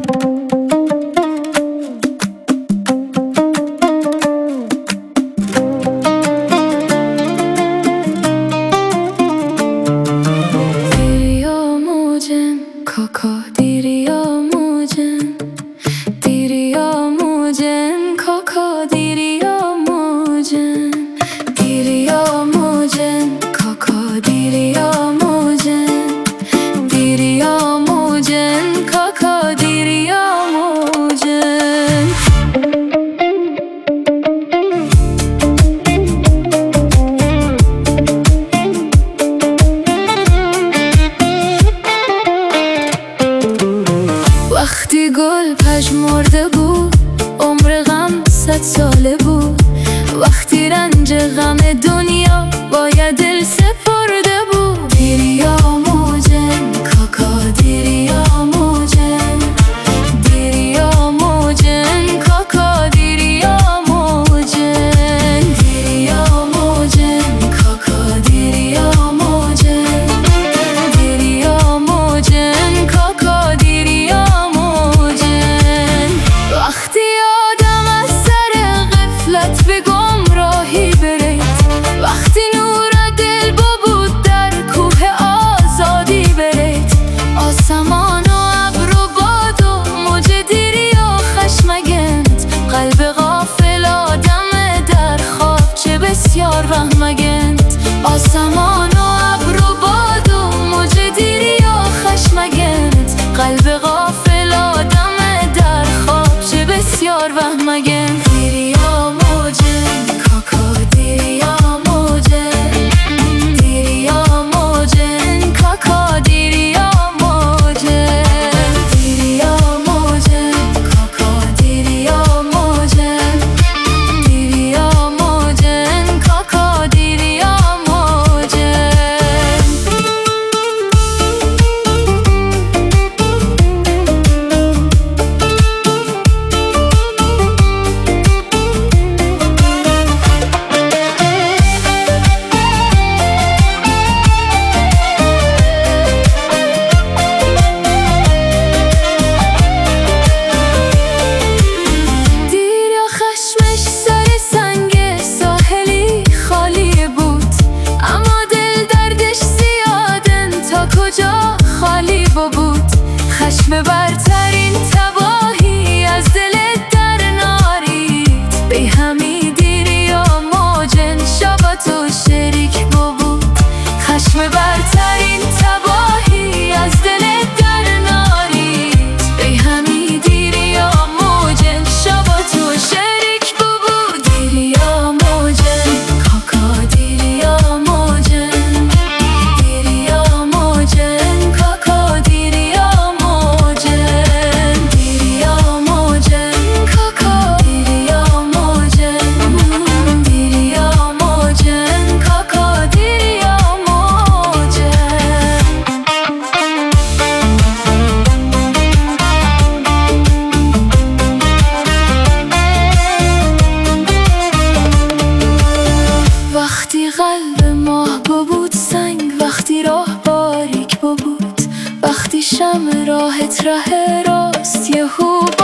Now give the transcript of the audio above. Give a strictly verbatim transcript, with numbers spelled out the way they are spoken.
وقتی گل پژمرده بود عمر غم صد ساله بود، وقتی رنج غم دنیا باید دل سپرده بود. دیریا موجن کاکا دیریا موجن، دیریا موجن کاکا دیریا موجن، دیریا موجن کاکا دیریا موجن، دیریا موجن کاکا دیریا موجن. وقتی آدم از سر غفلت به گمراهی برید، وقتی نور دل بود در کوه آزادی برید، آسمان و ابر و باد و موج دیری و خشمگند، قلب غافل آدم در خواب چه بسیار وهمگند. آسمان و ابر و باد و موج دیری و خشمگند، قلب غافل آدم در خواب چه بسیار وهمگند. دیریا موجن کاکا دیریا موجن، دیریا موجن کاکا دیریا موجن، دیریا موجن کاکا دیریا موجن، دیریا موجن کاکا دیریا موجن. خشم برترین تباهی از دل در نارید، بی همی دیریا موجن شبات و شریک بود. خشم برترین تباهی از دل در نارید، بی همی دیریا موجن شبات و شریک بود. دیریا موجن کاکا دیریا موجن، دیریا موجن کاکا دیریا وقتی قلب ماه بود سنگ، وقتی راه باریک بود، وقتی شمع راهت ره راست یهو